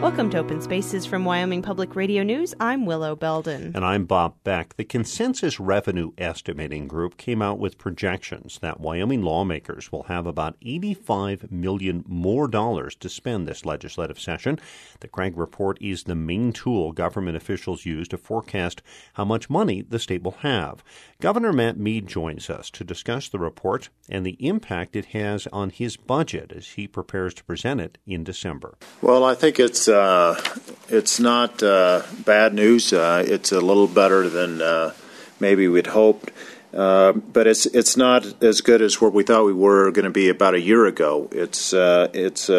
Welcome to Open Spaces from Wyoming Public Radio News. I'm Willow Belden. And I'm Bob Beck. The Consensus Revenue Estimating Group came out with projections that Wyoming lawmakers will have about $85 million more to spend this legislative session. The Craig Report is the main tool government officials use to forecast how much money the state will have. Governor Matt Mead joins us to discuss the report and the impact it has on his budget as he prepares to present it in December. Well, I think it's not bad news. It's a little better than maybe we'd hoped, but it's not as good as what we thought we were going to be about a year ago. It's about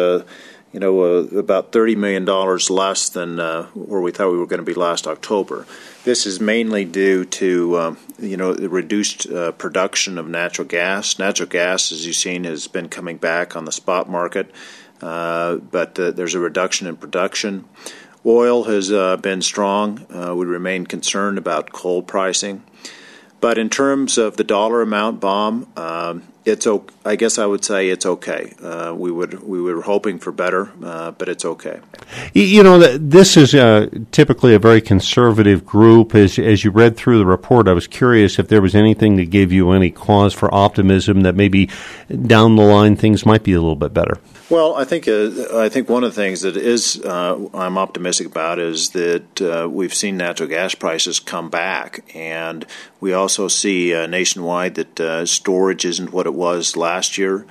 $30 million less than where we thought we were going to be last October. This is mainly due to the reduced production of natural gas. Natural gas, as you've seen, has been coming back on the spot market. But there's a reduction in production. Oil has been strong. We remain concerned about coal pricing. But in terms of the dollar amount, Bob, I guess I would say it's okay. We were hoping for better, but it's okay. This is typically a very conservative group. As you read through the report, I was curious if there was anything that gave you any cause for optimism that maybe down the line things might be a little bit better. Well, I think one of the things that I'm optimistic about is that we've seen natural gas prices come back, and we also see nationwide that storage isn't what it was last year.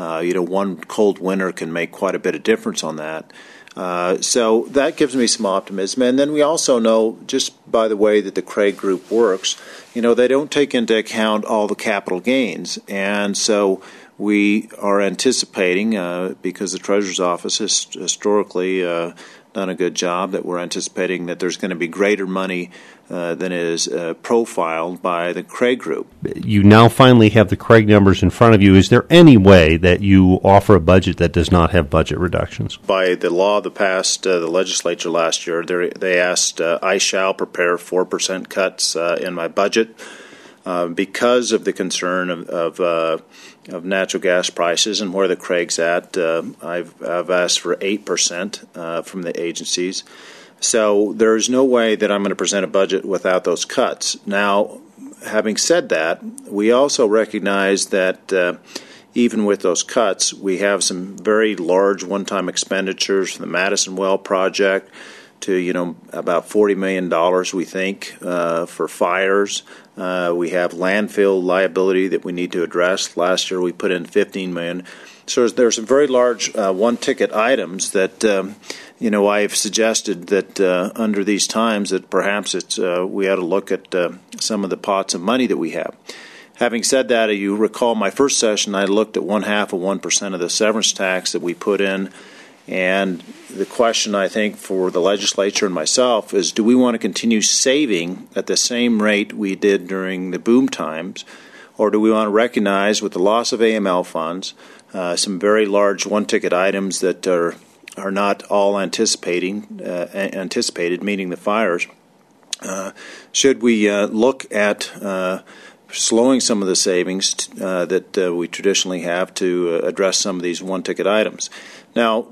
One cold winter can make quite a bit of difference on that. So that gives me some optimism. And then we also know, just by the way that the Craig Group works, they don't take into account all the capital gains, and so we are anticipating, because the Treasurer's Office has historically done a good job, that we're anticipating that there's going to be greater money than is profiled by the Craig Group. You now finally have the Craig numbers in front of you. Is there any way that you offer a budget that does not have budget reductions? By the law that passed the legislature last year, they asked I shall prepare 4% cuts in my budget. Because of the concern of natural gas prices and where the Craig's at, I've asked for 8% from the agencies. So there's no way that I'm going to present a budget without those cuts. Now, having said that, we also recognize that even with those cuts, we have some very large one-time expenditures from the Madison Well project to about $40 million, we think, for fires. We have landfill liability that we need to address. Last year we put in $15 million. So there's some very large one-ticket items that I've suggested that under these times that perhaps we ought to look at some of the pots of money that we have. Having said that, you recall my first session, I looked at 0.5% of the severance tax that we put in. And the question, I think, for the legislature and myself is, do we want to continue saving at the same rate we did during the boom times, or do we want to recognize with the loss of AML funds some very large one-ticket items that are not all anticipated, meaning the fires? Should we look at slowing some of the savings that we traditionally have to address some of these one-ticket items? Now,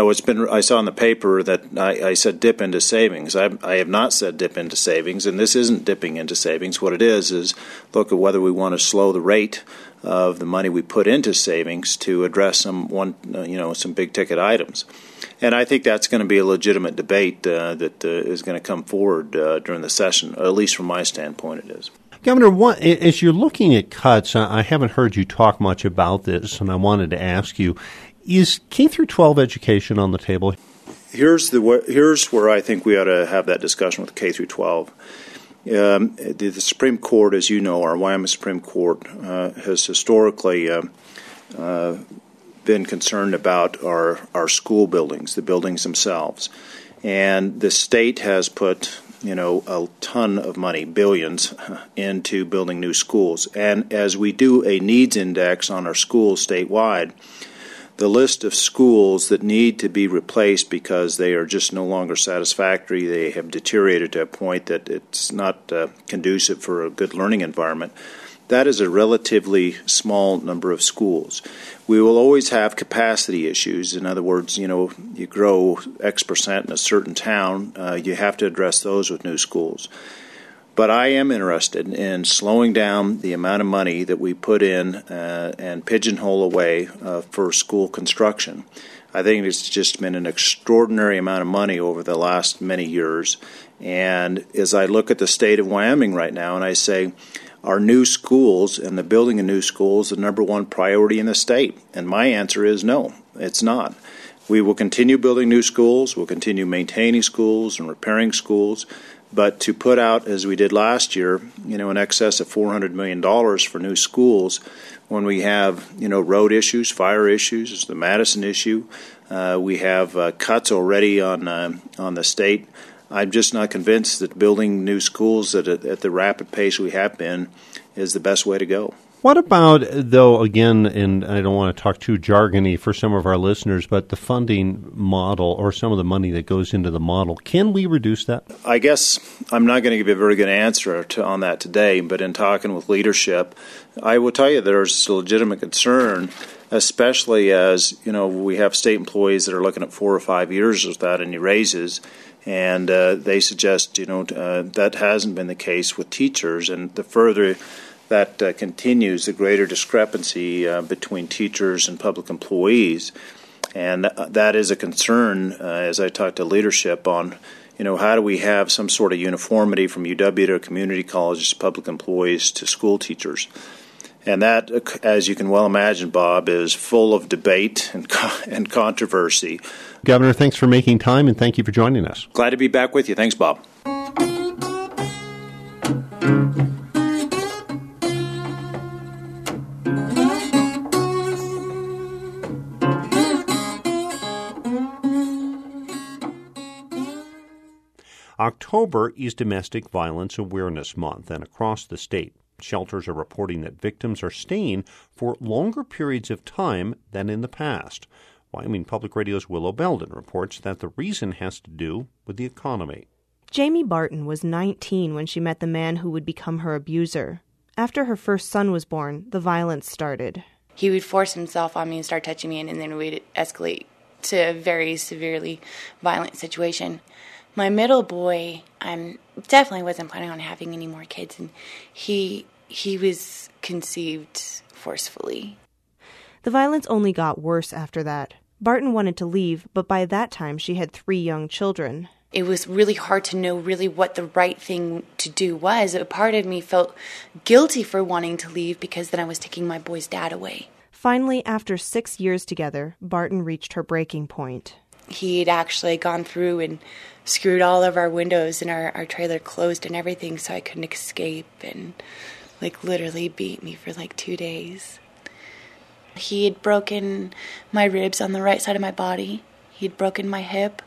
I saw in the paper that I said dip into savings. I have not said dip into savings, and this isn't dipping into savings. What it is look at whether we want to slow the rate of the money we put into savings to address some big-ticket items. And I think that's going to be a legitimate debate that is going to come forward during the session, or at least from my standpoint it is. Governor, as you're looking at cuts, I haven't heard you talk much about this, and I wanted to ask you, is K-12 education on the table? Here's where I think we ought to have that discussion with K-12. The Supreme Court, as you know, our Wyoming Supreme Court, has historically been concerned about our school buildings, the buildings themselves. And the state has put a ton of money, billions, into building new schools. And as we do a needs index on our schools statewide, the list of schools that need to be replaced because they are just no longer satisfactory, they have deteriorated to a point that it's not conducive for a good learning environment, that is a relatively small number of schools. We will always have capacity issues. In other words, you grow X percent in a certain town, you have to address those with new schools. But I am interested in slowing down the amount of money that we put in and pigeonhole away for school construction. I think it's just been an extraordinary amount of money over the last many years. And as I look at the state of Wyoming right now and I say, are new schools and the building of new schools the number one priority in the state? And my answer is no, it's not. We will continue building new schools, we'll continue maintaining schools and repairing schools, but to put out, as we did last year, in excess of $400 million for new schools, when we have, road issues, fire issues, the Madison issue, we have cuts already on the state. I'm just not convinced that building new schools at the rapid pace we have been is the best way to go. What about, though, again, and I don't want to talk too jargony for some of our listeners, but the funding model or some of the money that goes into the model, can we reduce that? I guess I'm not going to give you a very good answer on that today, but in talking with leadership, I will tell you there's a legitimate concern, especially as, we have state employees that are looking at 4 or 5 years without any raises, and they suggest, that hasn't been the case with teachers, and the further that continues, the greater discrepancy between teachers and public employees. And that is a concern as I talk to leadership on, how do we have some sort of uniformity from UW to community colleges, public employees to school teachers. And that, as you can well imagine, Bob, is full of debate and controversy. Governor, thanks for making time, and thank you for joining us. Glad to be back with you. Thanks, Bob. October is Domestic Violence Awareness Month, and across the state, shelters are reporting that victims are staying for longer periods of time than in the past. Wyoming Public Radio's Willow Belden reports that the reason has to do with the economy. Jamie Barton was 19 when she met the man who would become her abuser. After her first son was born, the violence started. He would force himself on me and start touching me, and then we'd escalate to a very severely violent situation. My middle boy, I definitely wasn't planning on having any more kids, and he was conceived forcefully. The violence only got worse after that. Barton wanted to leave, but by that time she had 3 young children. It was really hard to know really what the right thing to do was. A part of me felt guilty for wanting to leave because then I was taking my boy's dad away. Finally, after 6 years together, Barton reached her breaking point. He had actually gone through and screwed all of our windows and our trailer closed and everything so I couldn't escape, and literally beat me for 2 days. He had broken my ribs on the right side of my body. He'd broken my hip.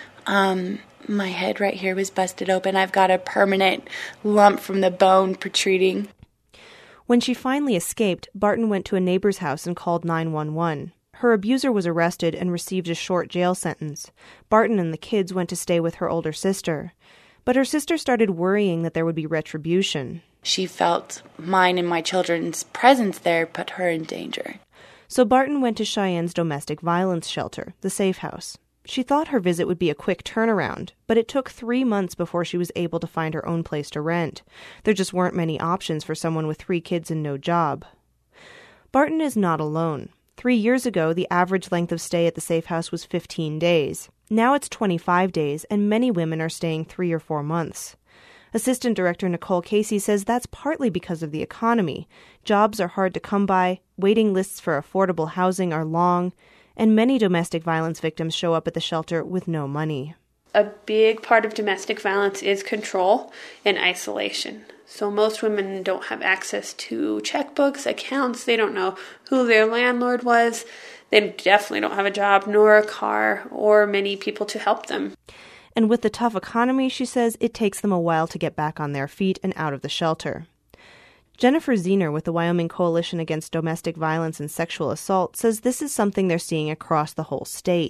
My head right here was busted open. I've got a permanent lump from the bone protruding. When she finally escaped, Barton went to a neighbor's house and called 911. Her abuser was arrested and received a short jail sentence. Barton and the kids went to stay with her older sister. But her sister started worrying that there would be retribution. She felt mine and my children's presence there put her in danger. So Barton went to Cheyenne's domestic violence shelter, the Safe House. She thought her visit would be a quick turnaround, but it took 3 months before she was able to find her own place to rent. There just weren't many options for someone with 3 kids and no job. Barton is not alone. 3 years ago, the average length of stay at the Safe House was 15 days. Now it's 25 days, and many women are staying 3 or 4 months. Assistant Director Nicole Casey says that's partly because of the economy. Jobs are hard to come by, waiting lists for affordable housing are long, and many domestic violence victims show up at the shelter with no money. A big part of domestic violence is control and isolation. So most women don't have access to checkbooks, accounts. They don't know who their landlord was. They definitely don't have a job, nor a car, or many people to help them. And with the tough economy, she says, it takes them a while to get back on their feet and out of the shelter. Jennifer Zener with the Wyoming Coalition Against Domestic Violence and Sexual Assault says this is something they're seeing across the whole state.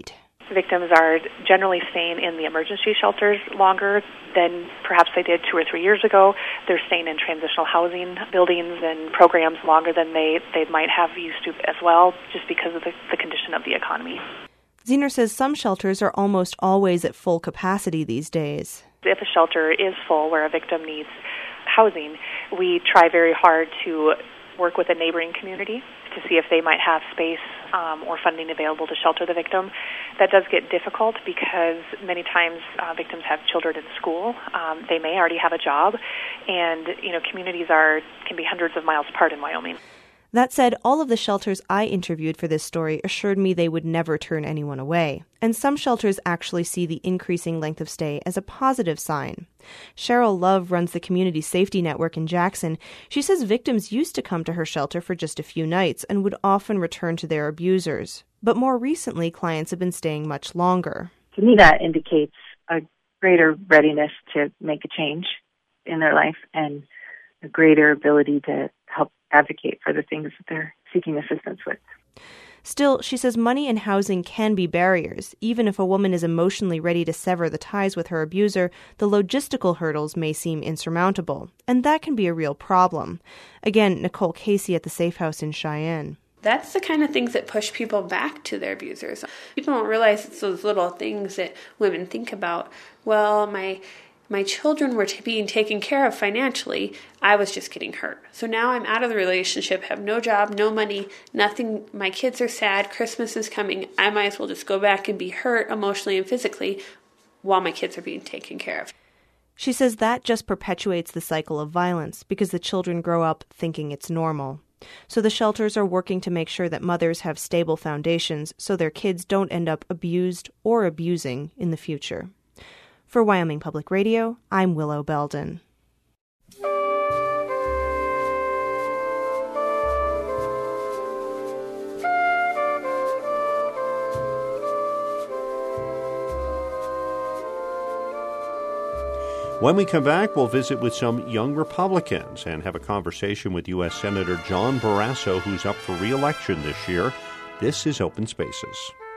Victims are generally staying in the emergency shelters longer than perhaps they did 2 or 3 years ago. They're staying in transitional housing buildings and programs longer than they might have used to as well, just because of the condition of the economy. Ziener says some shelters are almost always at full capacity these days. If a shelter is full where a victim needs housing, we try very hard to work with a neighboring community to see if they might have space or funding available to shelter the victim. That does get difficult because many times victims have children in school. They may already have a job, and communities can be hundreds of miles apart in Wyoming. That said, all of the shelters I interviewed for this story assured me they would never turn anyone away. And some shelters actually see the increasing length of stay as a positive sign. Cheryl Love runs the Community Safety Network in Jackson. She says victims used to come to her shelter for just a few nights and would often return to their abusers. But more recently, clients have been staying much longer. To me, that indicates a greater readiness to make a change in their life and a greater ability to help advocate for the things that they're seeking assistance with. Still, she says money and housing can be barriers. Even if a woman is emotionally ready to sever the ties with her abuser, the logistical hurdles may seem insurmountable, and that can be a real problem. Again, Nicole Casey at the Safe House in Cheyenne. That's the kind of things that push people back to their abusers. People don't realize it's those little things that women think about. Well, my children were being taken care of financially. I was just getting hurt. So now I'm out of the relationship, have no job, no money, nothing. My kids are sad. Christmas is coming. I might as well just go back and be hurt emotionally and physically while my kids are being taken care of. She says that just perpetuates the cycle of violence because the children grow up thinking it's normal. So the shelters are working to make sure that mothers have stable foundations so their kids don't end up abused or abusing in the future. For Wyoming Public Radio, I'm Willow Belden. When we come back, we'll visit with some young Republicans and have a conversation with U.S. Senator John Barrasso, who's up for re-election this year. This is Open Spaces.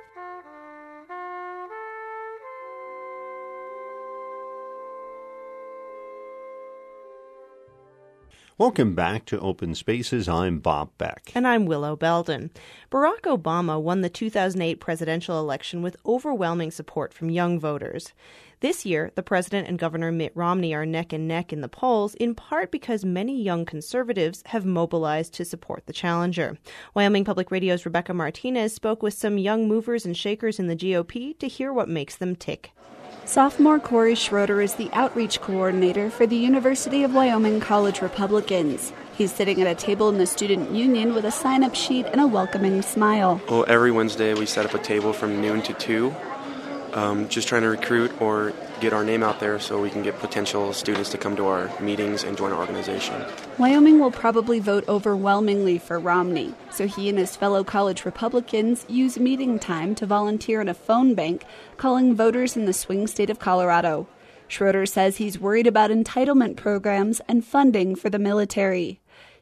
Welcome back to Open Spaces. I'm Bob Beck. And I'm Willow Belden. Barack Obama won the 2008 presidential election with overwhelming support from young voters. This year, the president and Governor Mitt Romney are neck and neck in the polls, in part because many young conservatives have mobilized to support the challenger. Wyoming Public Radio's Rebecca Martinez spoke with some young movers and shakers in the GOP to hear what makes them tick. Sophomore Corey Schroeder is the outreach coordinator for the University of Wyoming College Republicans. He's sitting at a table in the student union with a sign-up sheet and a welcoming smile. Well, every Wednesday we set up a table from noon to 2, just trying to recruit or get our name out there so we can get potential students to come to our meetings and join our organization. Wyoming will probably vote overwhelmingly for Romney, so he and his fellow college Republicans use meeting time to volunteer in a phone bank, calling voters in the swing state of Colorado. Schroeder says he's worried about entitlement programs and funding for the military.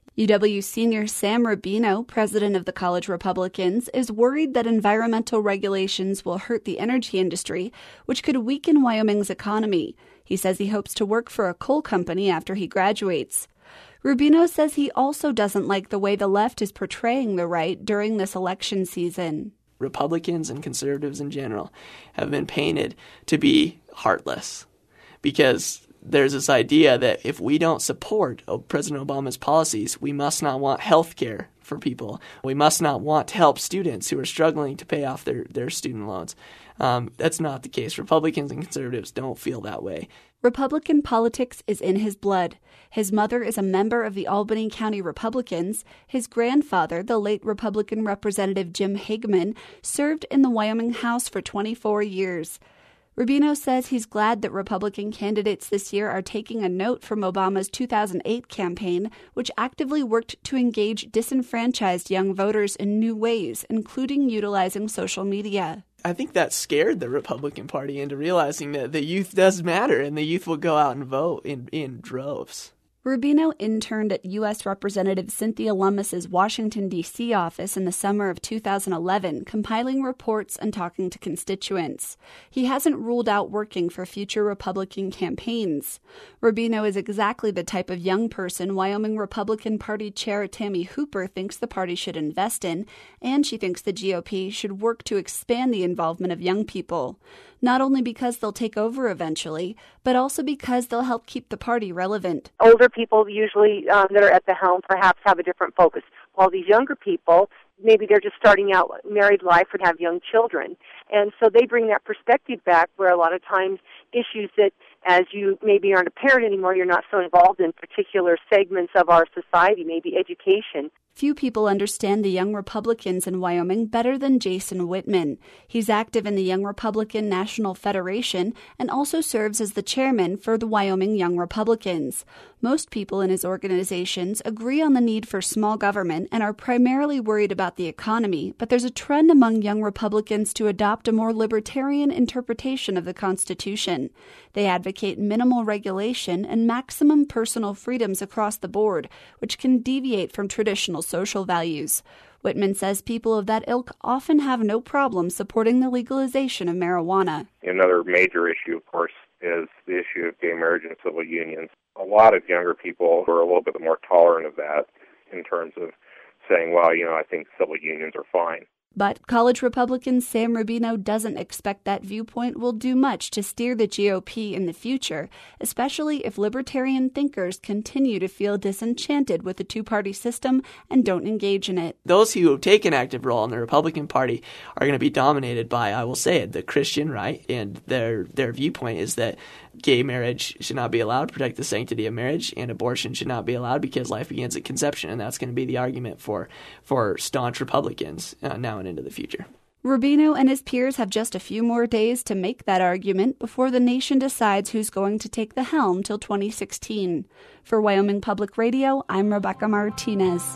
UW senior Sam Rubino, president of the College Republicans, is worried that environmental regulations will hurt the energy industry, which could weaken Wyoming's economy. He says he hopes to work for a coal company after he graduates. Rubino says he also doesn't like the way the left is portraying the right during this election season. Republicans and conservatives in general have been painted to be heartless because there's this idea that if we don't support President Obama's policies, we must not want health care for people. We must not want to help students who are struggling to pay off their student loans. That's not the case. Republicans and conservatives don't feel that way. Republican politics is in his blood. His mother is a member of the Albany County Republicans. His grandfather, the late Republican Representative Jim Hageman, served in the Wyoming House for 24 years. Rubino says he's glad that Republican candidates this year are taking a note from Obama's 2008 campaign, which actively worked to engage disenfranchised young voters in new ways, including utilizing social media. I think that scared the Republican Party into realizing that the youth does matter and the youth will go out and vote in droves. Rubino interned at U.S. Representative Cynthia Lummis's Washington, D.C. office in the summer of 2011, compiling reports and talking to constituents. He hasn't ruled out working for future Republican campaigns. Rubino is exactly the type of young person Wyoming Republican Party Chair Tammy Hooper thinks the party should invest in, and she thinks the GOP should work to expand the involvement of young people. Not only because they'll take over eventually, but also because they'll help keep the party relevant. Older people usually that are at the helm perhaps have a different focus, while these younger people, maybe they're just starting out married life and have young children. And so they bring that perspective back where a lot of times issues that as you maybe aren't a parent anymore, you're not so involved in particular segments of our society, maybe education. Few people understand the Young Republicans in Wyoming better than Jason Whitman. He's active in the Young Republican National Federation and also serves as the chairman for the Wyoming Young Republicans. Most people in his organizations agree on the need for small government and are primarily worried about the economy, but there's a trend among Young Republicans to adopt a more libertarian interpretation of the Constitution. They advocate minimal regulation and maximum personal freedoms across the board, which can deviate from traditional social values. Whitman says people of that ilk often have no problem supporting the legalization of marijuana. Another major issue, of course, is the issue of gay marriage and civil unions. A lot of younger people are a little bit more tolerant of that in terms of saying, well, I think civil unions are fine. But college Republican Sam Rubino doesn't expect that viewpoint will do much to steer the GOP in the future, especially if libertarian thinkers continue to feel disenchanted with the two-party system and don't engage in it. Those who take an active role in the Republican Party are going to be dominated by, I will say it, the Christian right, and their viewpoint is that gay marriage should not be allowed to protect the sanctity of marriage, and abortion should not be allowed because life begins at conception, and that's going to be the argument for staunch Republicans now and into the future. Rubino and his peers have just a few more days to make that argument before the nation decides who's going to take the helm till 2016. For Wyoming Public Radio, I'm Rebecca Martinez.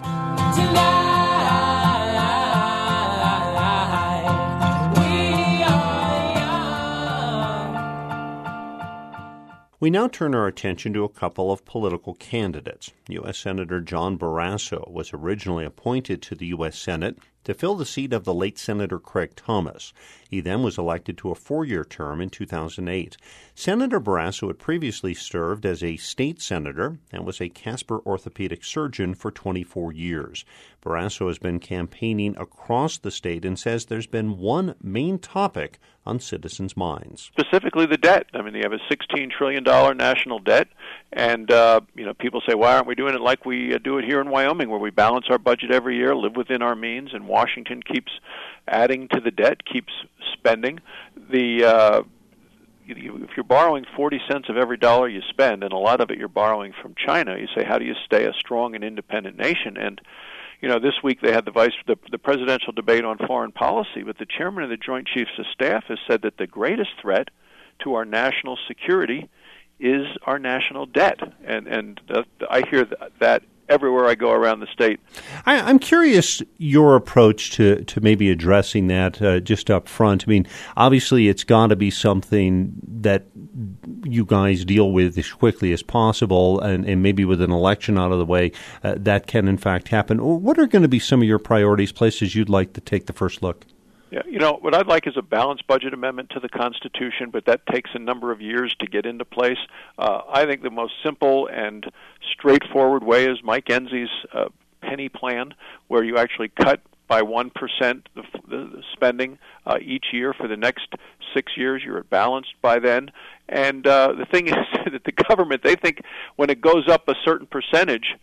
We now turn our attention to a couple of political candidates. U.S. Senator John Barrasso was originally appointed to the U.S. Senate to fill the seat of the late Senator Craig Thomas. He then was elected to a 4-year term in 2008. Senator Barrasso had previously served as a state senator and was a Casper orthopedic surgeon for 24 years. Barrasso has been campaigning across the state and says there's been one main topic on citizens' minds. Specifically the debt. I mean, they have a $16 trillion national debt, and people say, why aren't we doing it like we do it here in Wyoming, where we balance our budget every year, live within our means, and Washington keeps adding to the debt, keeps spending. If you're borrowing 40 cents of every dollar you spend, and a lot of it you're borrowing from China, you say, how do you stay a strong and independent nation? And this week they had the presidential debate on foreign policy, but the chairman of the Joint Chiefs of Staff has said that the greatest threat to our national security is our national debt, and I hear that everywhere I go around the state. I'm curious your approach to maybe addressing that just up front. I mean, obviously it's got to be something that you guys deal with as quickly as possible, and maybe with an election out of the way, that can in fact happen. What are going to be some of your priorities, places you'd like to take the first look? Yeah, what I'd like is a balanced budget amendment to the Constitution, but that takes a number of years to get into place. I think the most simple and straightforward way is Mike Enzi's penny plan, where you actually cut by 1% the spending each year for the next 6 years. You're balanced by then. And the thing is that the government, they think when it goes up a certain percentage,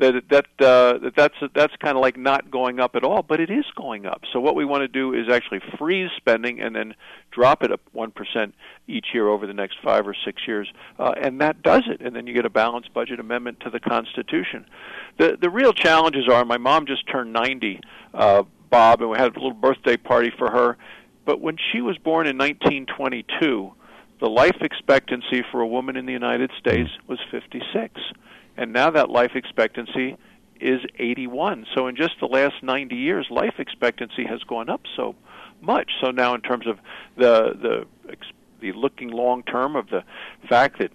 that's kind of like not going up at all, but it is going up. So what we want to do is actually freeze spending and then drop it up 1% each year over the next 5 or 6 years, and that does it. And then you get a balanced budget amendment to the Constitution. The real challenges are, my mom just turned 90, Bob, and we had a little birthday party for her. But when she was born in 1922, the life expectancy for a woman in the United States was 56. And now that life expectancy is 81. So in just the last 90 years, life expectancy has gone up so much. So now in terms of the looking long term of the fact that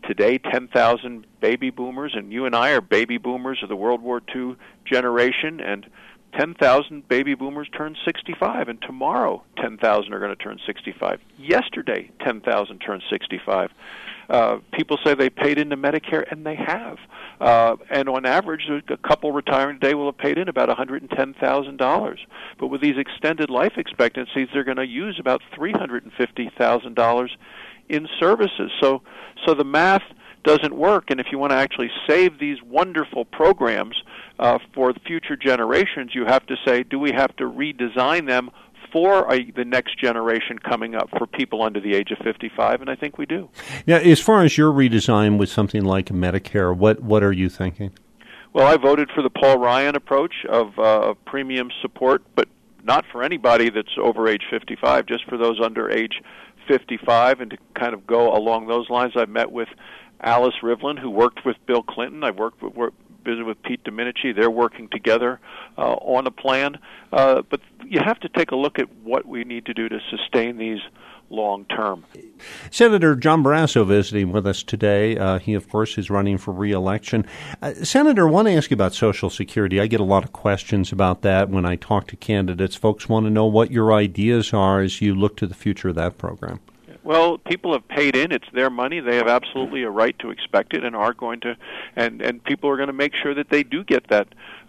today 10,000 baby boomers, and you and I are baby boomers of the World War II generation, and 10,000 baby boomers turn 65, and tomorrow 10,000 are going to turn 65. Yesterday, 10,000 turned 65. People say they paid into Medicare, and they have. And on average, a couple retiring today will have paid in about $110,000. But with these extended life expectancies, they're going to use about $350,000 in services. So the math doesn't work, and if you want to actually save these wonderful programs for the future generations, you have to say, do we have to redesign them for the next generation coming up, for people under the age of 55? And I think we do. Now, as far as your redesign with something like Medicare, what are you thinking? Well, I voted for the Paul Ryan approach of premium support, but not for anybody that's over age 55, just for those under age 55, and to kind of go along those lines. I've met with Alice Rivlin, who worked with Bill Clinton. I've visited with Pete Domenici. They're working together on a plan. But you have to take a look at what we need to do to sustain these long term. Senator John Barrasso visiting with us today. He, of course, is running for re-election. Senator, I want to ask you about Social Security. I get a lot of questions about that when I talk to candidates. Folks want to know what your ideas are as you look to the future of that program. Well, people have paid in. It's their money. They have absolutely a right to expect it, and are going to, and people are going to make sure that they do get that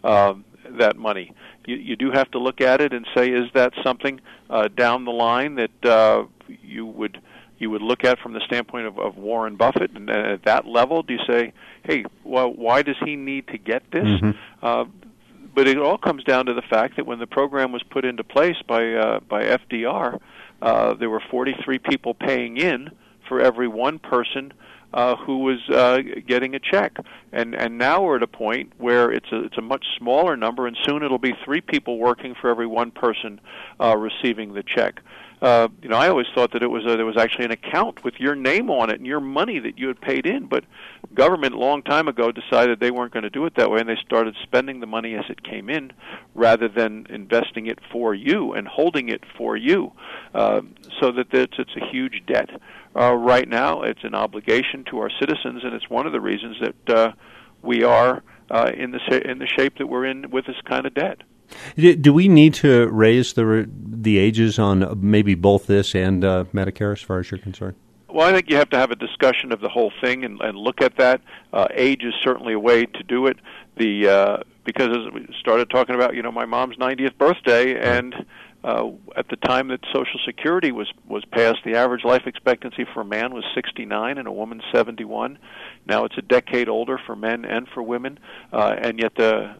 money. You do have to look at it and say, is that something down the line that you would look at from the standpoint of Warren Buffett? And at that level, do you say, hey, well, why does he need to get this? Mm-hmm. But it all comes down to the fact that when the program was put into place by FDR, there were 43 people paying in for every one person who was getting a check, and now we're at a point where it's a much smaller number, and soon it'll be 3 people working for every one person receiving the check. I always thought that there was actually an account with your name on it and your money that you had paid in, but government a long time ago decided they weren't going to do it that way, and they started spending the money as it came in rather than investing it for you and holding it for you, so that it's a huge debt. Right now, it's an obligation to our citizens, and it's one of the reasons that we are in the shape that we're in with this kind of debt. Do we need to raise the ages on maybe both this and Medicare, as far as you're concerned? Well, I think you have to have a discussion of the whole thing and look at that. Age is certainly a way to do it. Because as we started talking about, my mom's 90th birthday, and at the time that Social Security was passed, the average life expectancy for a man was 69 and a woman 71. Now it's a decade older for men and for women, and yet the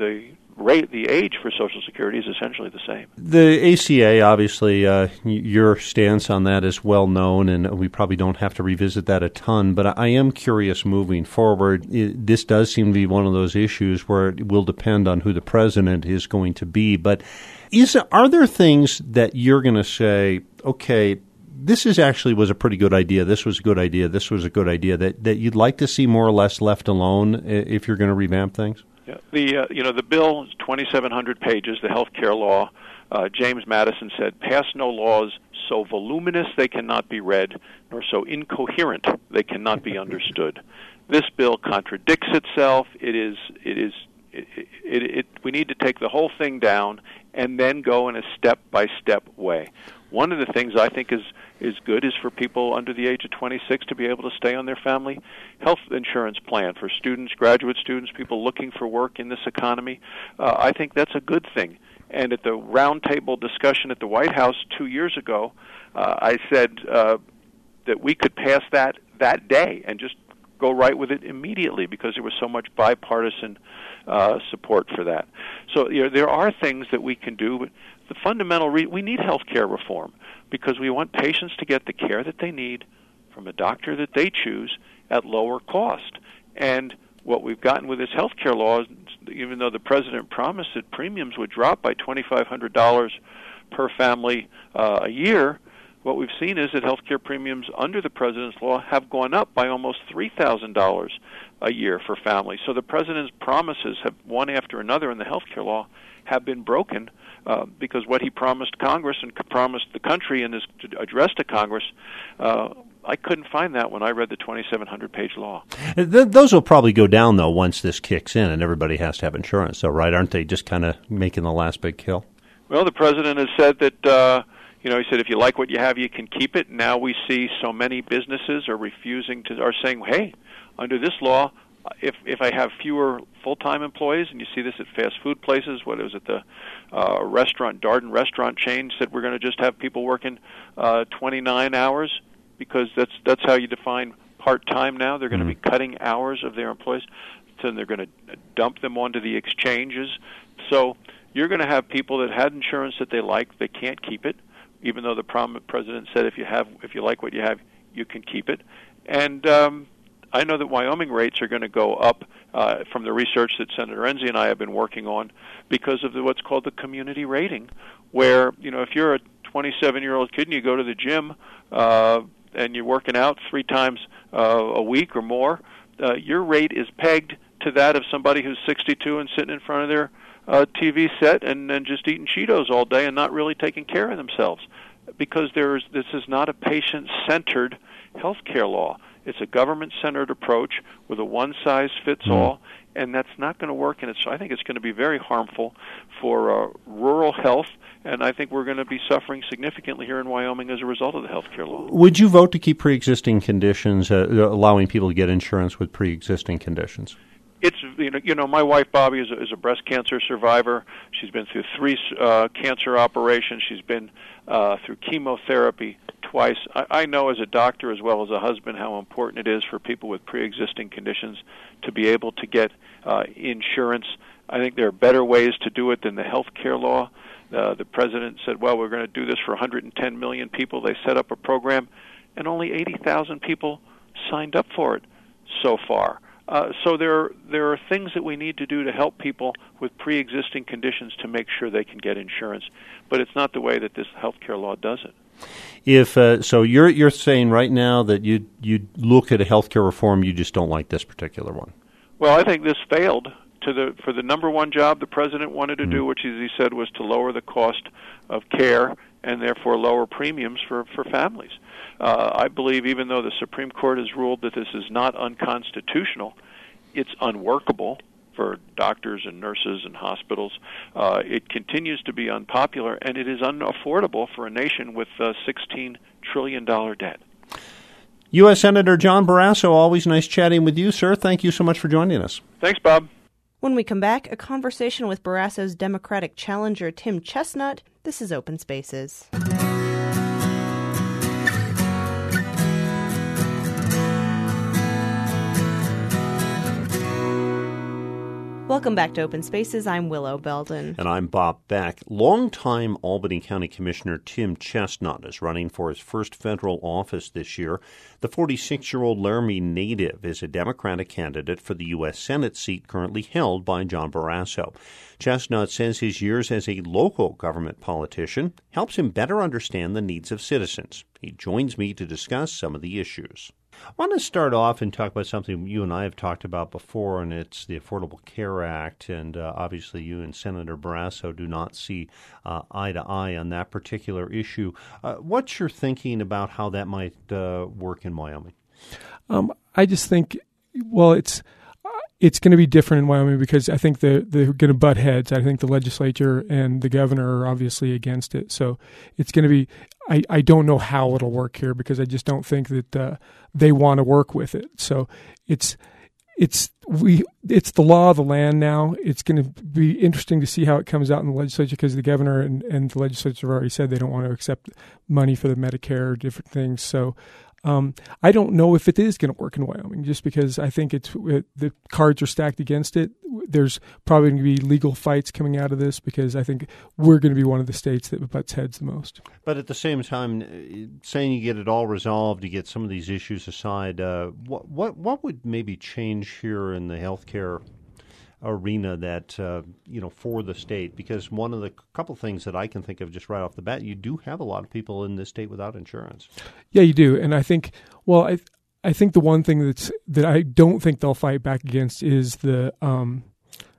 age for Social Security is essentially the same. The ACA, obviously, your stance on that is well known, and we probably don't have to revisit that a ton, but I am curious moving forward. This does seem to be one of those issues where it will depend on who the president is going to be, but are there things that you're going to say, okay, this was a pretty good idea, this was a good idea, this was a good idea, that you'd like to see more or less left alone if you're going to revamp things? Yeah. The bill is 2,700 pages, the health care law. James Madison said, pass no laws so voluminous they cannot be read, nor so incoherent they cannot be understood. This bill contradicts itself. We need to take the whole thing down and then go in a step-by-step way. One of the things I think is good is for people under the age of 26 to be able to stay on their family health insurance plan for students, graduate students, people looking for work in this economy. I think that's a good thing. And at the roundtable discussion at the White House 2 years ago, I said that we could pass that day and just go right with it immediately because there was so much bipartisan support for that. So there are things that we can do, but the fundamental we need health care reform because we want patients to get the care that they need from a doctor that they choose at lower cost. And what we've gotten with this health care law, even though the president promised that premiums would drop by $2,500 per family a year, what we've seen is that health care premiums under the president's law have gone up by almost $3,000 a year for families. So the president's promises, have one after another in the health care law, have been broken because what he promised Congress and promised the country in his address to Congress I couldn't find that when I read the 2,700-page law. Those will probably go down, though, once this kicks in and everybody has to have insurance, though, right? Aren't they just kind of making the last big kill? Well, the president has said that, he said if you like what you have, you can keep it. Now we see so many businesses are saying, hey, under this law, if I have fewer full-time employees, and you see this at fast food places, what was it, the Darden restaurant chain said we're going to just have people working 29 hours because that's how you define part-time now. They're going to be cutting hours of their employees, so they're going to dump them onto the exchanges. So you're going to have people that had insurance that they like, they can't keep it, even though the president said if you like what you have, you can keep it. And I know that Wyoming rates are going to go up from the research that Senator Enzi and I have been working on because of what's called the community rating, where, if you're a 27-year-old kid and you go to the gym and you're working out 3 times a week or more, your rate is pegged to that of somebody who's 62 and sitting in front of their TV set and just eating Cheetos all day and not really taking care of themselves, because this is not a patient-centered health care law. It's a government-centered approach with a one-size-fits-all, and that's not going to work. And I think it's going to be very harmful for rural health, and I think we're going to be suffering significantly here in Wyoming as a result of the health care law. Would you vote to keep pre-existing conditions, allowing people to get insurance with pre-existing conditions? It's my wife Bobby is a breast cancer survivor. She's been through 3 cancer operations. She's been through chemotherapy twice. I know as a doctor as well as a husband how important it is for people with pre-existing conditions to be able to get insurance. I think there are better ways to do it than the health care law. The president said, well, we're going to do this for 110 million people. They set up a program, and only 80,000 people signed up for it so far. So there are things that we need to do to help people with pre-existing conditions to make sure they can get insurance, but it's not the way that this health care law does it. If so, you're saying right now that you look at a health care reform, you just don't like this particular one. Well, I think this failed for the number one job the president wanted to do, which, as he said, was to lower the cost of care and therefore lower premiums for families. I believe even though the Supreme Court has ruled that this is not unconstitutional, it's unworkable for doctors and nurses and hospitals. It continues to be unpopular, and it is unaffordable for a nation with a $16 trillion debt. U.S. Senator John Barrasso, always nice chatting with you, sir. Thank you so much for joining us. Thanks, Bob. When we come back, a conversation with Barrasso's Democratic challenger, Tim Chestnut. This is Open Spaces. Welcome back to Open Spaces. I'm Willow Belden. And I'm Bob Beck. Longtime Albany County Commissioner Tim Chestnut is running for his first federal office this year. The 46-year-old Laramie native is a Democratic candidate for the U.S. Senate seat currently held by John Barrasso. Chestnut says his years as a local government politician helps him better understand the needs of citizens. He joins me to discuss some of the issues. I want to start off and talk about something you and I have talked about before, and it's the Affordable Care Act. And obviously you and Senator Barrasso do not see eye to eye on that particular issue. What's your thinking about how that might work in Wyoming? I just think, well, it's going to be different in Wyoming because I think they're going to butt heads. I think the legislature and the governor are obviously against it. So it's going to be, I don't know how it'll work here because I just don't think that they want to work with it. So it's the law of the land now. It's going to be interesting to see how it comes out in the legislature because the governor and the legislature have already said they don't want to accept money for the Medicare or different things. So I don't know if it is going to work in Wyoming just because I think the cards are stacked against it. There's probably going to be legal fights coming out of this because I think we're going to be one of the states that butts heads the most. But at the same time, saying you get it all resolved, you get some of these issues aside, what would maybe change here in the healthcare arena that, for the state? Because one of the couple things that I can think of just right off the bat, you do have a lot of people in this state without insurance. Yeah, you do. And I think, I think the one thing that I don't think they'll fight back against is the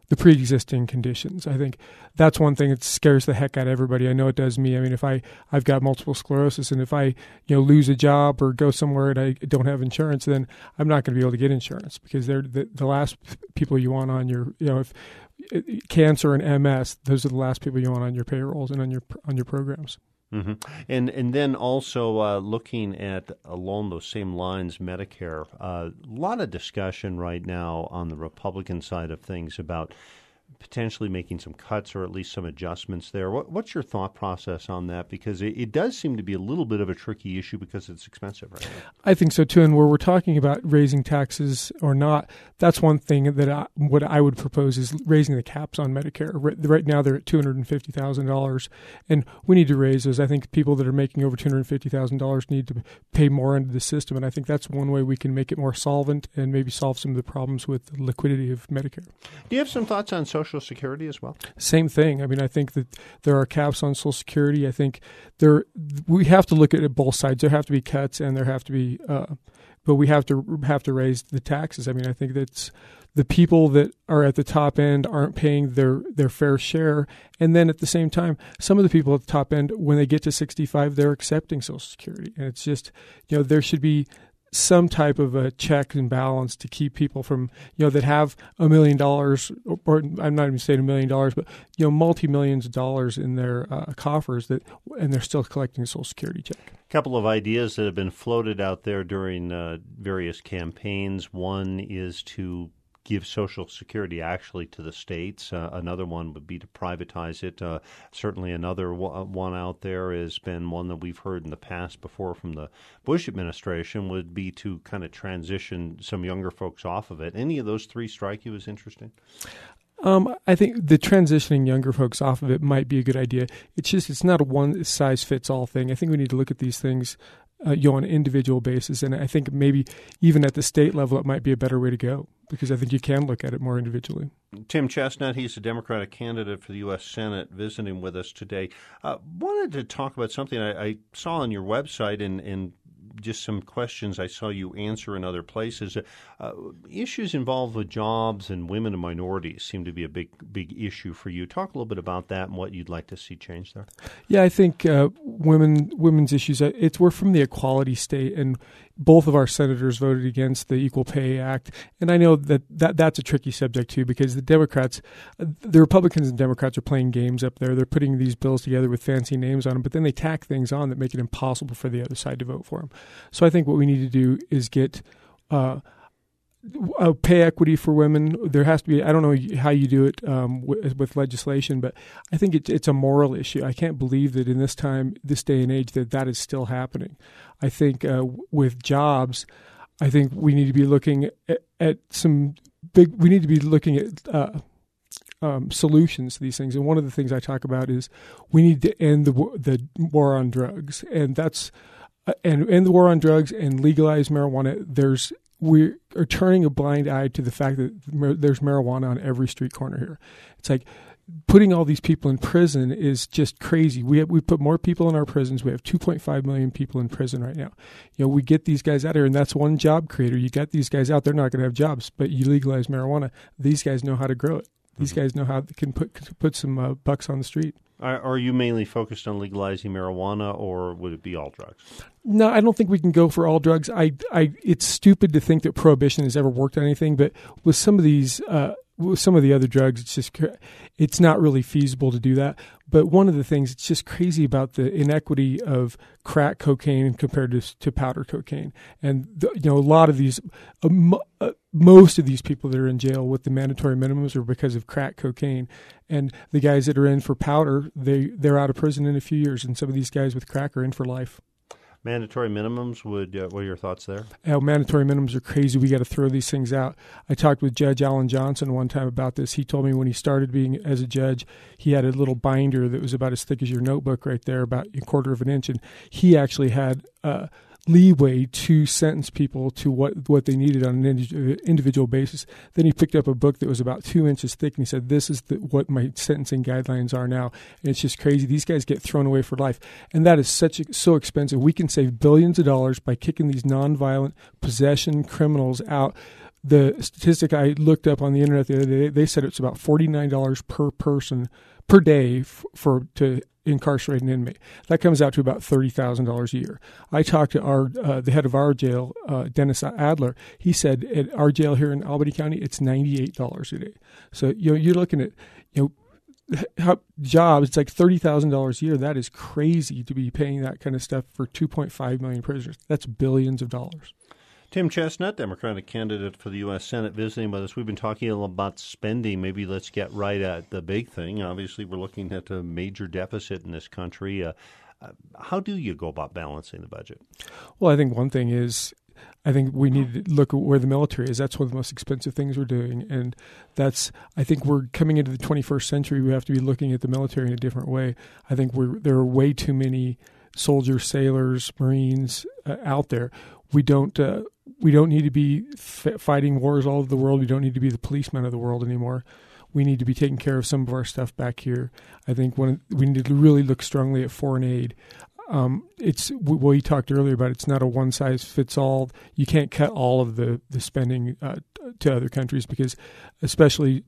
the pre-existing conditions. I think that's one thing that scares the heck out of everybody. I know it does me. I mean, if I've got multiple sclerosis, and if I lose a job or go somewhere and I don't have insurance, then I'm not going to be able to get insurance, because they're the last people you want on your, if cancer and MS, those are the last people you want on your payrolls and on your programs. Mm-hmm. And then also looking at, along those same lines, Medicare, a lot of discussion right now on the Republican side of things about potentially making some cuts or at least some adjustments there. What's your thought process on that? Because it does seem to be a little bit of a tricky issue because it's expensive right now. I think so too. And where we're talking about raising taxes or not, that's one thing that what I would propose is raising the caps on Medicare. Right now they're at $250,000, and we need to raise those. I think people that are making over $250,000 need to pay more into the system, and I think that's one way we can make it more solvent and maybe solve some of the problems with the liquidity of Medicare. Do you have some thoughts on Social Security as well? Same thing. I mean, I think that there are caps on Social Security. I think we have to look at it both sides. There have to be cuts, and there have to be, but we have to raise the taxes. I mean, I think that's the people that are at the top end aren't paying their fair share, and then at the same time, some of the people at the top end, when they get to 65, they're accepting Social Security, and it's just there should be some type of a check and balance to keep people from, that have $1 million, or I'm not even saying $1 million, but, multi-millions of dollars in their coffers and they're still collecting a Social Security check. A couple of ideas that have been floated out there during various campaigns. One is to give Social Security actually to the states. Another one would be to privatize it. Certainly another one out there has been one that we've heard in the past before from the Bush administration, would be to kind of transition some younger folks off of it. Any of those three strike you as interesting? I think the transitioning younger folks off of it might be a good idea. It's not a one-size-fits-all thing. I think we need to look at these things on an individual basis, and I think maybe even at the state level it might be a better way to go, because I think you can look at it more individually. Tim Chestnut, he's a Democratic candidate for the U.S. Senate, visiting with us today. Wanted to talk about something I saw on your website and just some questions I saw you answer in other places. Issues involved with jobs and women and minorities seem to be a big issue for you. Talk a little bit about that and what you'd like to see change there. Yeah, I think women's issues, we're from the equality state, and both of our senators voted against the Equal Pay Act. And I know that's a tricky subject too, because the Republicans and Democrats are playing games up there. They're putting these bills together with fancy names on them, but then they tack things on that make it impossible for the other side to vote for them. So I think what we need to do is get pay equity for women. There has to be, I don't know how you do it with legislation, but I think it's a moral issue. I can't believe that in this day and age, that is still happening. I think with jobs, I think we need to be looking at solutions to these things. And one of the things I talk about is we need to end the war on drugs, and that's end the war on drugs and legalize marijuana. We are turning a blind eye to the fact that there's marijuana on every street corner here. It's like putting all these people in prison is just crazy. We put more people in our prisons. We have 2.5 million people in prison right now. We get these guys out here, and that's one job creator. You got these guys out, they're not going to have jobs, but you legalize marijuana. These guys know how to grow it. These guys know how they can put some bucks on the street. Are you mainly focused on legalizing marijuana, or would it be all drugs? No, I don't think we can go for all drugs. It's stupid to think that prohibition has ever worked on anything, but with some of these, with some of the other drugs, it's not really feasible to do that. But one of the things, it's just crazy about the inequity of crack cocaine compared to powder cocaine. And a lot of these, most of these people that are in jail with the mandatory minimums are because of crack cocaine. And the guys that are in for powder, they're out of prison in a few years. And some of these guys with crack are in for life. Mandatory minimums, what are your thoughts there? Mandatory minimums are crazy. We got to throw these things out. I talked with Judge Alan Johnson one time about this. He told me when he started being as a judge, he had a little binder that was about as thick as your notebook right there, about a quarter of an inch. And he actually had leeway to sentence people to what they needed on an individual basis. Then he picked up a book that was about 2 inches thick, and he said, this is what my sentencing guidelines are now. And it's just crazy. These guys get thrown away for life. And that is so expensive. We can save billions of dollars by kicking these nonviolent possession criminals out. the statistic I looked up on the internet the other day, they said it's about $49 per person per day to incarcerate an inmate. That comes out to about $30,000 a year. I talked to the head of our jail, Dennis Adler. He said at our jail here in Albany County, it's $98 a day. So you're looking at jobs. It's like $30,000 a year. That is crazy to be paying that kind of stuff for 2.5 million prisoners. That's billions of dollars. Tim Chestnut, Democratic candidate for the U.S. Senate, visiting with us. We've been talking a little about spending. Maybe let's get right at the big thing. Obviously, we're looking at a major deficit in this country. How do you go about balancing the budget? Well, I think one thing is I think we need to look at where the military is. That's one of the most expensive things we're doing. And I think we're coming into the 21st century. We have to be looking at the military in a different way. I think there are way too many soldiers, sailors, Marines out there. We don't need to be fighting wars all over the world. We don't need to be the policemen of the world anymore. We need to be taking care of some of our stuff back here. I think we need to really look strongly at foreign aid. It's what you talked earlier about. It's not a one size fits all. You can't cut all of the spending to other countries because, especially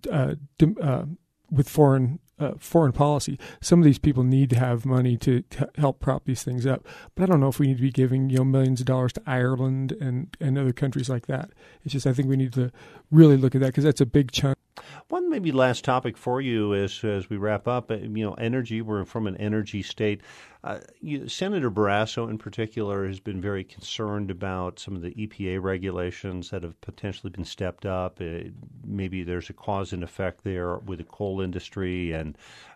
with foreign policy, some of these people need to have money to help prop these things up. But I don't know if we need to be giving millions of dollars to Ireland and other countries like that. It's just I think we need to really look at that because that's a big chunk. One maybe last topic for you as we wrap up. Energy. We're from an energy state. Senator Barrasso, in particular, has been very concerned about some of the EPA regulations that have potentially been stepped up. Maybe there's a cause and effect there with the coal industry and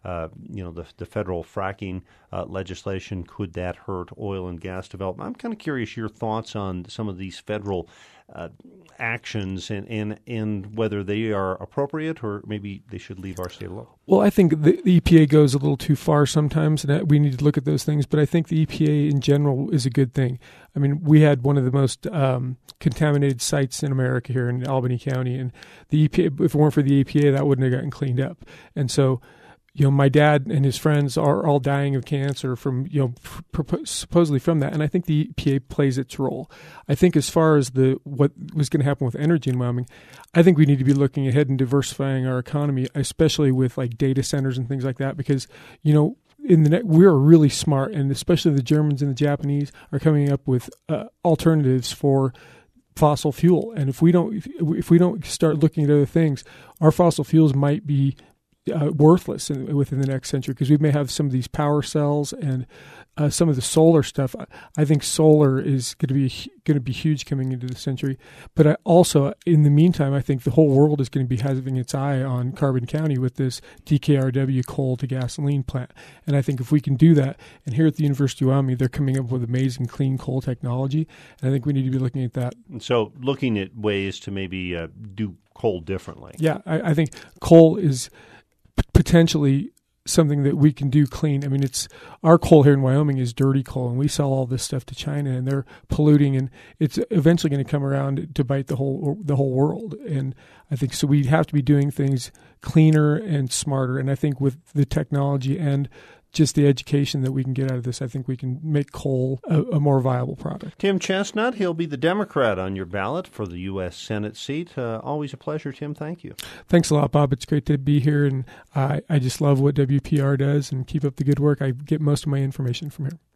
the federal fracking legislation. Could that hurt oil and gas development? I'm kind of curious your thoughts on some of these federal actions and whether they are appropriate or maybe they should leave our state alone. Well, I think the EPA goes a little too far sometimes, and we need to look at those things. But I think the EPA in general is a good thing. I mean, we had one of the most contaminated sites in America here in Albany County, and the EPA, if it weren't for the EPA, that wouldn't have gotten cleaned up. And so, my dad and his friends are all dying of cancer from, supposedly from that. And I think the EPA plays its role. I think as far as what was going to happen with energy in Wyoming, I think we need to be looking ahead and diversifying our economy, especially with like data centers and things like that, because, we're really smart, and especially the Germans and the Japanese are coming up with alternatives for fossil fuel. And if we don't start looking at other things, our fossil fuels might be worthless within the next century because we may have some of these power cells and some of the solar stuff. I think solar is going to be huge coming into the century. But I also, in the meantime, I think the whole world is going to be having its eye on Carbon County with this DKRW coal to gasoline plant. And I think if we can do that, and here at the University of Wyoming, they're coming up with amazing clean coal technology, and I think we need to be looking at that. And so looking at ways to maybe do coal differently. Yeah, I think coal is potentially something that we can do clean. I mean, our coal here in Wyoming is dirty coal, and we sell all this stuff to China, and they're polluting, and it's eventually going to come around to bite the whole world. And I think so. We have to be doing things cleaner and smarter. And I think with the technology and just the education that we can get out of this, I think we can make coal a more viable product. Tim Chestnut, he'll be the Democrat on your ballot for the U.S. Senate seat. Always a pleasure, Tim. Thank you. Thanks a lot, Bob. It's great to be here, and I just love what WPR does, and keep up the good work. I get most of my information from here.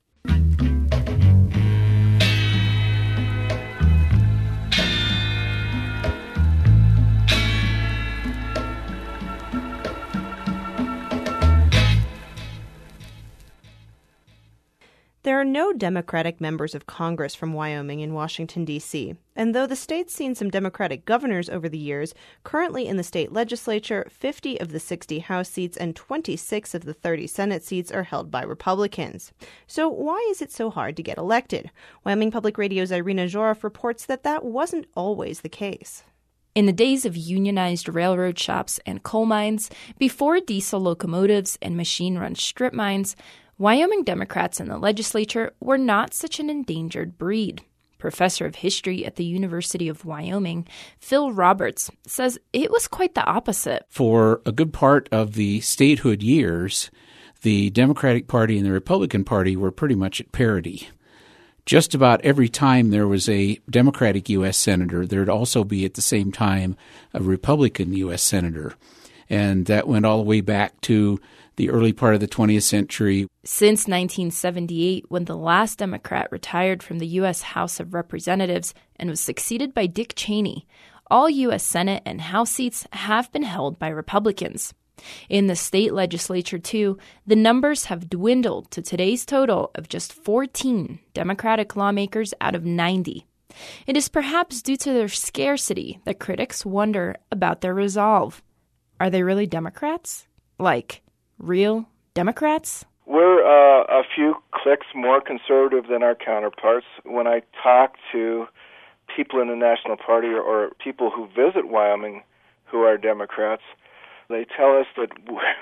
There are no Democratic members of Congress from Wyoming in Washington, D.C., and though the state's seen some Democratic governors over the years, currently in the state legislature, 50 of the 60 House seats and 26 of the 30 Senate seats are held by Republicans. So why is it so hard to get elected? Wyoming Public Radio's Irina Zhorov reports that wasn't always the case. In the days of unionized railroad shops and coal mines, before diesel locomotives and machine-run strip mines, Wyoming Democrats in the legislature were not such an endangered breed. Professor of history at the University of Wyoming, Phil Roberts, says it was quite the opposite. For a good part of the statehood years, the Democratic Party and the Republican Party were pretty much at parity. just about every time there was a Democratic U.S. Senator, there'd also be at the same time a Republican U.S. Senator. And that went all the way back to the early part of the 20th century. Since 1978, when the last Democrat retired from the U.S. House of Representatives and was succeeded by Dick Cheney, all U.S. Senate and House seats have been held by Republicans. In the state legislature, too, the numbers have dwindled to today's total of just 14 Democratic lawmakers out of 90. It is perhaps due to their scarcity that critics wonder about their resolve. Are they really Democrats? Like, real Democrats? We're a few clicks more conservative than our counterparts. When I talk to people in the National Party or people who visit Wyoming who are Democrats, they tell us that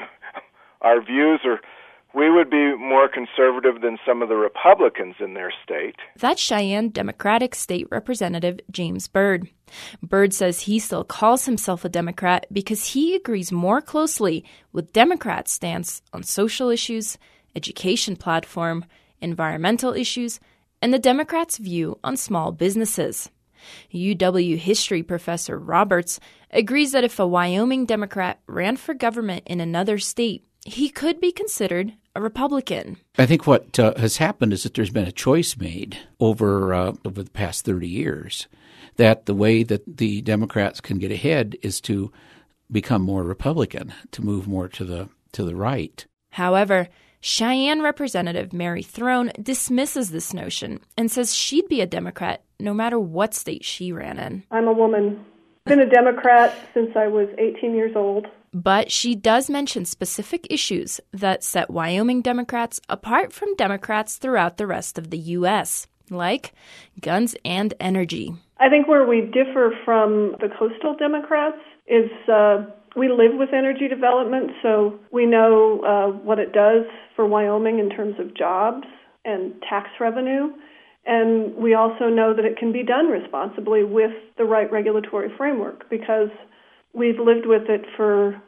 our views are, we would be more conservative than some of the Republicans in their state. That's Cheyenne Democratic State Representative James Byrd. Byrd says he still calls himself a Democrat because he agrees more closely with Democrats' stance on social issues, education platform, environmental issues, and the Democrats' view on small businesses. UW history professor Roberts agrees that if a Wyoming Democrat ran for government in another state, he could be considered a Republican. I think what has happened is that there's been a choice made over the past 30 years that the way that the Democrats can get ahead is to become more Republican, to move more to the right. However, Cheyenne Representative Mary Throne dismisses this notion and says she'd be a Democrat no matter what state she ran in. I'm a woman. I've been a Democrat since I was 18 years old. But she does mention specific issues that set Wyoming Democrats apart from Democrats throughout the rest of the U.S., like guns and energy. I think where we differ from the coastal Democrats is we live with energy development, so we know what it does for Wyoming in terms of jobs and tax revenue. And we also know that it can be done responsibly with the right regulatory framework because we've lived with it for,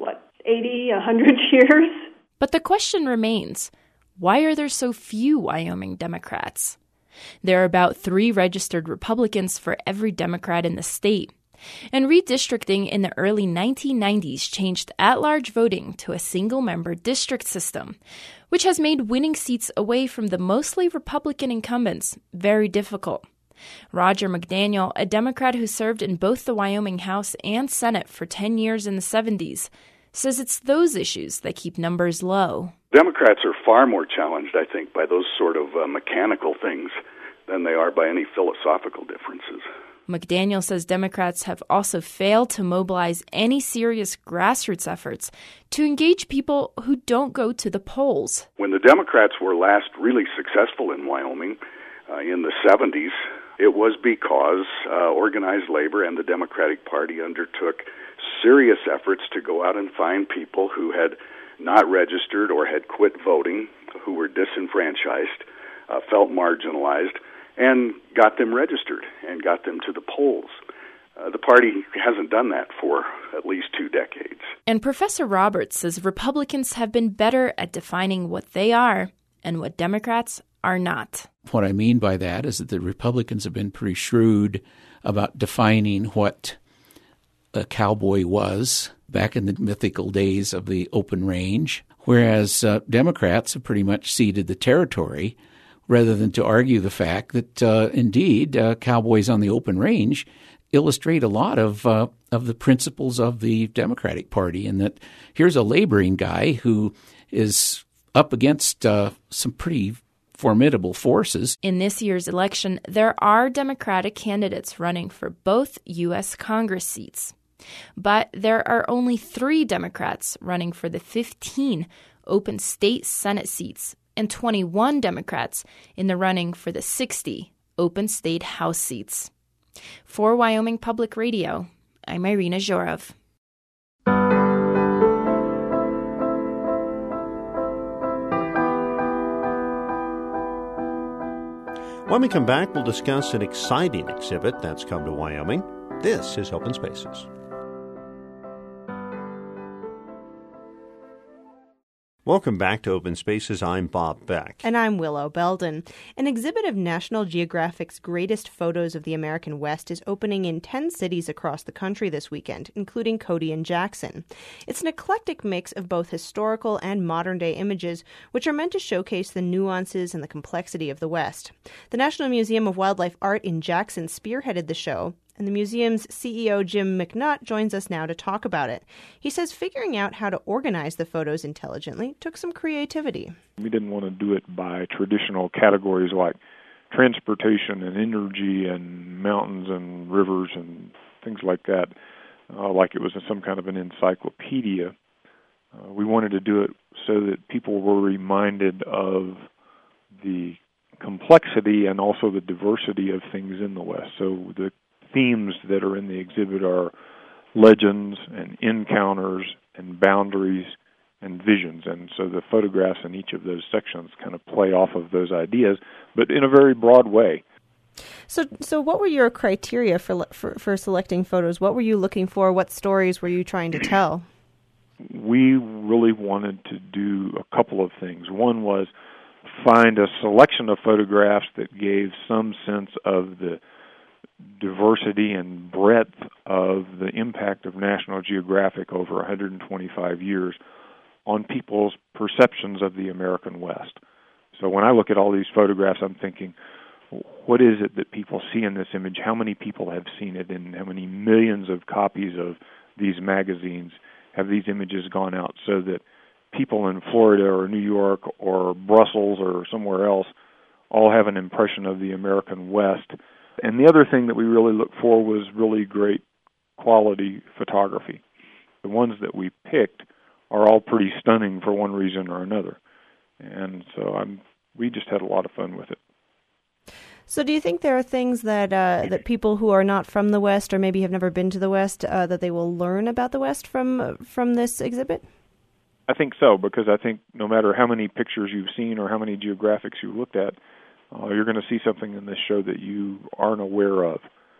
80, 100 years? But the question remains, why are there so few Wyoming Democrats? There are about 3 registered Republicans for every Democrat in the state. And redistricting in the early 1990s changed at-large voting to a single-member district system, which has made winning seats away from the mostly Republican incumbents very difficult. Roger McDaniel, a Democrat who served in both the Wyoming House and Senate for 10 years in the 70s, says it's those issues that keep numbers low. Democrats are far more challenged, I think, by those sort of mechanical things than they are by any philosophical differences. McDaniel says Democrats have also failed to mobilize any serious grassroots efforts to engage people who don't go to the polls. When the Democrats were last really successful in Wyoming in the 70s, it was because organized labor and the Democratic Party undertook serious efforts to go out and find people who had not registered or had quit voting, who were disenfranchised, felt marginalized, and got them registered and got them to the polls. The party hasn't done that for at least 2 decades. And Professor Roberts says Republicans have been better at defining what they are and what Democrats are not. What I mean by that is that the Republicans have been pretty shrewd about defining what a cowboy was back in the mythical days of the open range, whereas Democrats have pretty much ceded the territory rather than to argue the fact that, indeed, cowboys on the open range illustrate a lot of the principles of the Democratic Party, and that here's a laboring guy who is up against some pretty formidable forces. In this year's election, there are Democratic candidates running for both U.S. Congress seats. But there are only 3 Democrats running for the 15 open state Senate seats and 21 Democrats in the running for the 60 open state House seats. For Wyoming Public Radio, I'm Irina Zhorov. When we come back, we'll discuss an exciting exhibit that's come to Wyoming. This is Open Spaces. Welcome back to Open Spaces. I'm Bob Beck. And I'm Willow Belden. An exhibit of National Geographic's greatest photos of the American West is opening in 10 cities across the country this weekend, including Cody and Jackson. It's an eclectic mix of both historical and modern-day images, which are meant to showcase the nuances and the complexity of the West. The National Museum of Wildlife Art in Jackson spearheaded the show, and the museum's CEO, Jim McNutt, joins us now to talk about it. He says figuring out how to organize the photos intelligently took some creativity. We didn't want to do it by traditional categories like transportation and energy and mountains and rivers and things like that, like it was some kind of an encyclopedia. We wanted to do it so that people were reminded of the complexity and also the diversity of things in the West. So the themes that are in the exhibit are legends and encounters and boundaries and visions. And so the photographs in each of those sections kind of play off of those ideas, but in a very broad way. So what were your criteria for selecting photos? What were you looking for? What stories were you trying to tell? We really wanted to do a couple of things. One was find a selection of photographs that gave some sense of the diversity and breadth of the impact of National Geographic over 125 years on people's perceptions of the American West. So when I look at all these photographs, I'm thinking, what is it that people see in this image? How many people have seen it, and how many millions of copies of these magazines have these images gone out so that people in Florida or New York or Brussels or somewhere else all have an impression of the American West. And the other thing that we really looked for was really great quality photography. The ones that we picked are all pretty stunning for one reason or another. And so we just had a lot of fun with it. So do you think there are things that that people who are not from the West or maybe have never been to the West, that they will learn about the West from this exhibit? I think so, because I think no matter how many pictures you've seen or how many geographics you've looked at, you're going to see something in this show that you aren't aware of.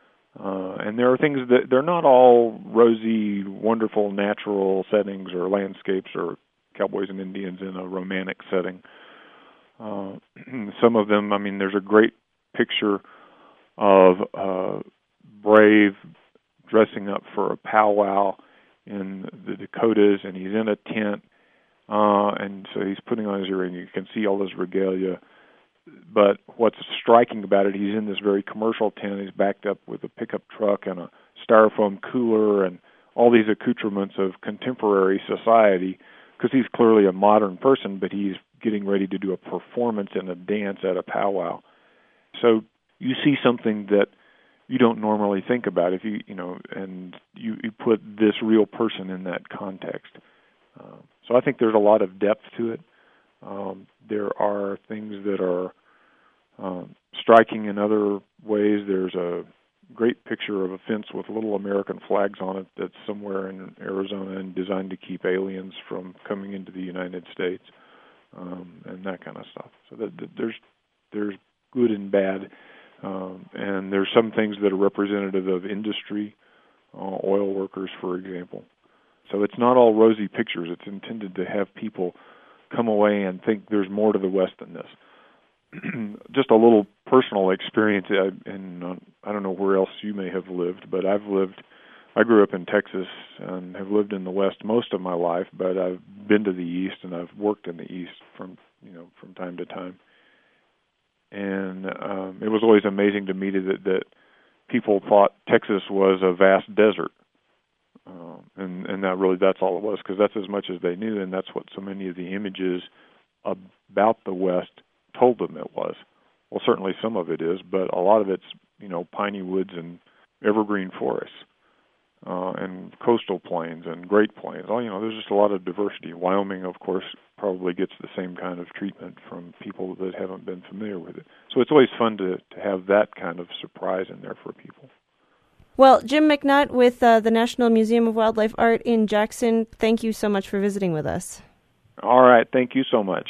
And there are things that they're not all rosy, wonderful, natural settings or landscapes or cowboys and Indians in a romantic setting. Some of them, I mean, there's a great picture of Brave dressing up for a powwow in the Dakotas, and he's in a tent, and so he's putting on his earring. You can see all his regalia. But what's striking about it, he's in this very commercial tent. He's backed up with a pickup truck and a styrofoam cooler and all these accoutrements of contemporary society, because he's clearly a modern person, but he's getting ready to do a performance and a dance at a powwow. So you see something that you don't normally think about if you put this real person in that context. So I think there's a lot of depth to it. There are things that are striking in other ways. There's a great picture of a fence with little American flags on it that's somewhere in Arizona and designed to keep aliens from coming into the United States, and that kind of stuff. So there's good and bad, and there's some things that are representative of industry, oil workers, for example. So it's not all rosy pictures. It's intended to have people come away and think there's more to the West than this. Just a little personal experience, and I don't know where else you may have lived, but I grew up in Texas and have lived in the West most of my life, but I've been to the East and I've worked in the East from time to time. And it was always amazing to me that people thought Texas was a vast desert. And that's all it was, because that's as much as they knew, and that's what so many of the images about the West told them it was. Well, certainly some of it is, but a lot of it's, piney woods and evergreen forests, and coastal plains and Great Plains. There's just a lot of diversity. Wyoming, of course, probably gets the same kind of treatment from people that haven't been familiar with it. So it's always fun to have that kind of surprise in there for people. Well, Jim McNutt with the National Museum of Wildlife Art in Jackson, thank you so much for visiting with us. All right, thank you so much.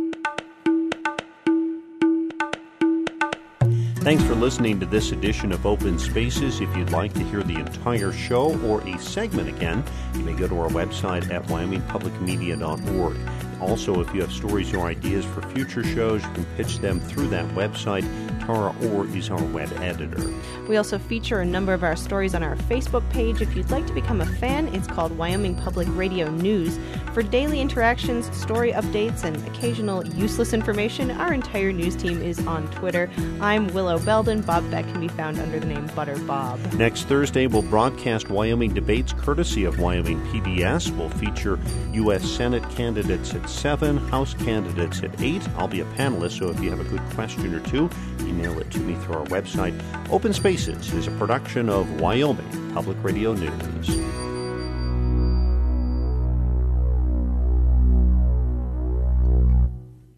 Thanks for listening to this edition of Open Spaces. If you'd like to hear the entire show or a segment again, you may go to our website at wyomingpublicmedia.org. Also, if you have stories or ideas for future shows, you can pitch them through that website. Tara Orr is our web editor. We also feature a number of our stories on our Facebook page. If you'd like to become a fan, it's called Wyoming Public Radio News. For daily interactions, story updates, and occasional useless information, our entire news team is on Twitter. I'm Willow Belden. Bob Beck can be found under the name Butter Bob. Next Thursday, we'll broadcast Wyoming debates courtesy of Wyoming PBS. We'll feature U.S. Senate candidates at 7, House candidates at 8. I'll be a panelist, so if you have a good question or two, email it to me through our website. Open Spaces is a production of Wyoming Public Radio News.